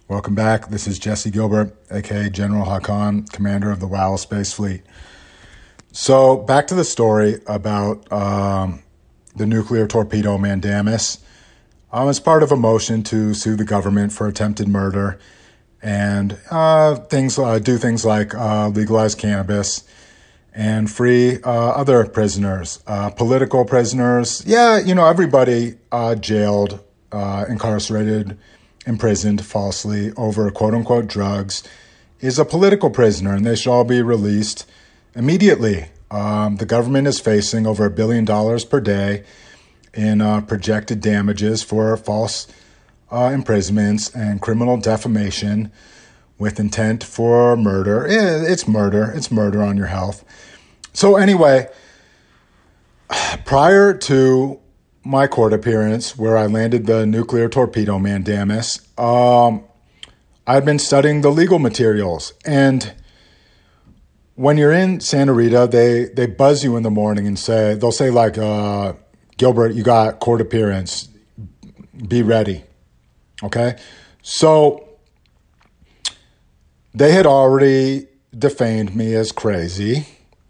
Welcome back. This is Jesse Gilbert, aka General Hakan, commander of the WOW Space Fleet. So back to the story about the nuclear torpedo Mandamus. It's part of a motion to sue the government for attempted murder and do things like legalize cannabis and free other prisoners, political prisoners. Yeah, everybody jailed, incarcerated, imprisoned falsely over quote-unquote drugs is a political prisoner, and they should all be released immediately. The government is facing over $1 billion per day in projected damages for false imprisonments and criminal defamation with intent for murder. It's murder. It's murder on your health. So anyway, prior to my court appearance where I landed the nuclear torpedo Mandamus, I'd been studying the legal materials. And when you're in Santa Rita, they buzz you in the morning and they'll say like, Gilbert, you got court appearance. Be ready. Okay? So they had already defamed me as crazy.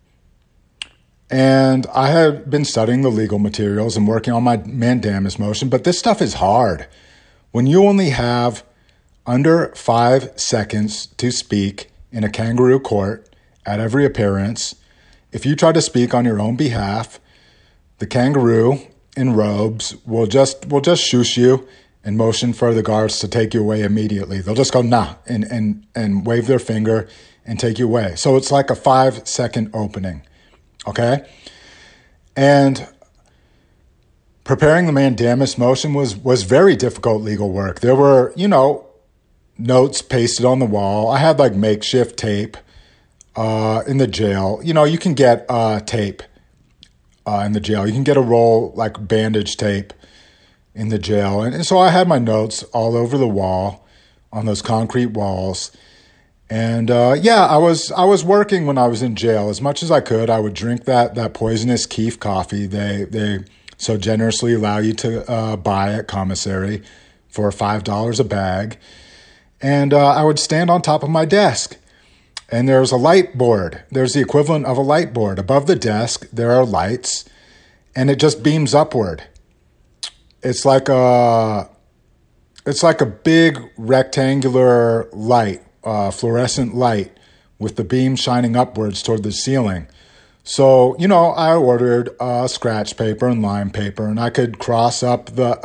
And I had been studying the legal materials and working on my Mandamus motion, but this stuff is hard. When you only have under 5 seconds to speak in a kangaroo court at every appearance, if you try to speak on your own behalf, the kangaroo in robes will just shoosh you and motion for the guards to take you away immediately. They'll just go, nah, and wave their finger and take you away. So it's like a 5-second opening. Okay? And preparing the Mandamus motion was very difficult legal work. There were, notes pasted on the wall. I had like makeshift tape in the jail. You can get tape in the jail. You can get a roll like bandage tape in the jail. And so I had my notes all over the wall on those concrete walls. And I was working when I was in jail as much as I could. I would drink that poisonous Keef coffee they so generously allow you to buy at commissary for $5 a bag. And I would stand on top of my desk. And there's a light board. There's the equivalent of a light board. Above the desk, there are lights, and it just beams upward. It's like a big rectangular light. Fluorescent light with the beam shining upwards toward the ceiling. So, I ordered scratch paper and lime paper, and I could cross up the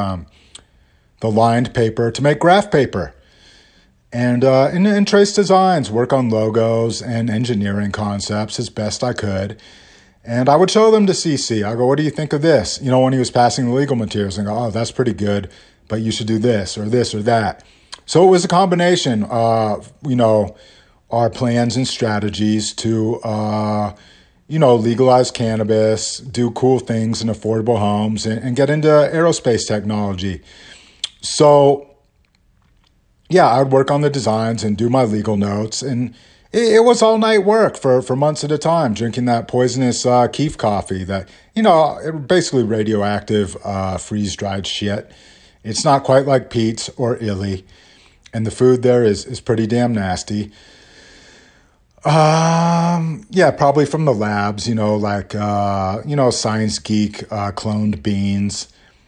lined paper to make graph paper. And trace designs, work on logos and engineering concepts as best I could. And I would show them to CC. I go, what do you think of this? When he was passing the legal materials, and go, oh, that's pretty good, but you should do this or that. So it was a combination of, our plans and strategies to, legalize cannabis, do cool things in affordable homes, and get into aerospace technology. So, I would work on the designs and do my legal notes. And it was all night work for months at a time, drinking that poisonous Keef coffee that, basically radioactive freeze-dried shit. It's not quite like Pete's or Illy. And the food there is pretty damn nasty. Probably from the labs, Science Geek, cloned beans,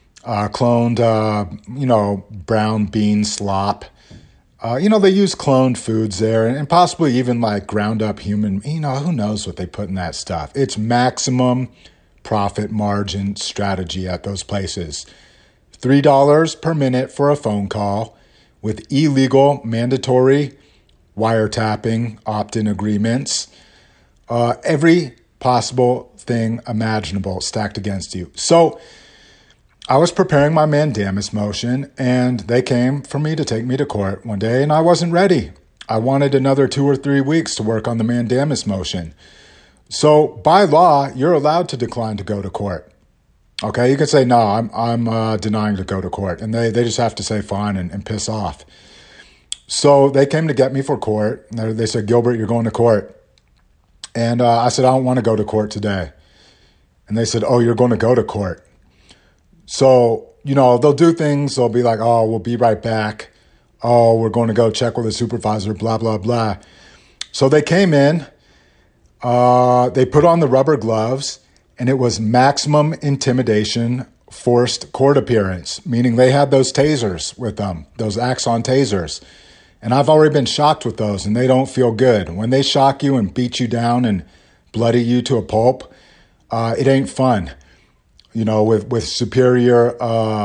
brown bean slop. They use cloned foods there and possibly even like ground up human, who knows what they put in that stuff. It's maximum profit margin strategy at those places. $3 per minute for a phone call, with illegal, mandatory wiretapping, opt-in agreements, every possible thing imaginable stacked against you. So I was preparing my Mandamus motion, and they came for me to take me to court one day, and I wasn't ready. I wanted another 2 or 3 weeks to work on the Mandamus motion. So by law, you're allowed to decline to go to court. Okay, you can say, no, I'm denying to go to court. And they just have to say fine and piss off. So they came to get me for court. They said, Gilbert, you're going to court. And I said, I don't want to go to court today. And they said, oh, you're going to go to court. So, they'll do things. They'll be like, oh, we'll be right back. oh, we're going to go check with a supervisor, blah, blah, blah. So they came in, they put on the rubber gloves, and it was maximum intimidation, forced court appearance, meaning they had those tasers with them, those Axon tasers. And I've already been shocked with those, and they don't feel good. When they shock you and beat you down and bloody you to a pulp, it ain't fun. You know, with superior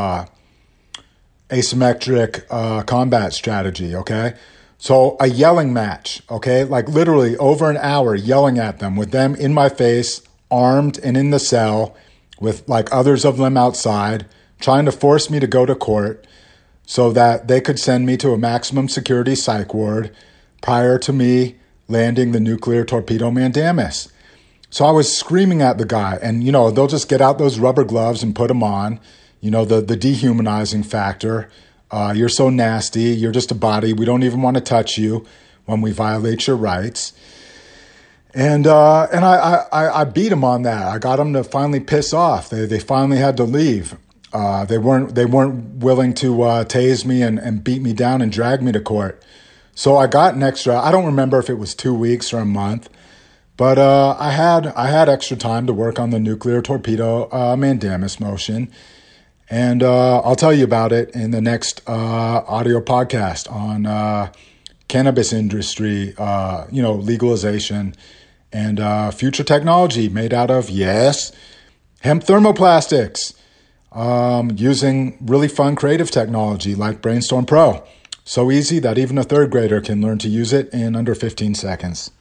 asymmetric combat strategy, okay? So a yelling match, okay? Like literally over an hour yelling at them with them in my face, armed and in the cell with like others of them outside, trying to force me to go to court so that they could send me to a maximum security psych ward prior to me landing the nuclear torpedo mandamus. So I was screaming at the guy, and, you know, they'll just get out those rubber gloves and put them on, you know, the dehumanizing factor. You're so nasty. You're just a body. We don't even want to touch you when we violate your rights. And I beat him on that. I got him to finally piss off. They finally had to leave. They weren't willing to tase me and beat me down and drag me to court. So I got an extra, I don't remember if it was 2 weeks or a month, but I had extra time to work on the nuclear torpedo mandamus motion. And I'll tell you about it in the next audio podcast on cannabis industry, legalization and future technology made out of, yes, hemp thermoplastics, using really fun creative technology like Brainstorm Pro. So easy that even a third grader can learn to use it in under 15 seconds.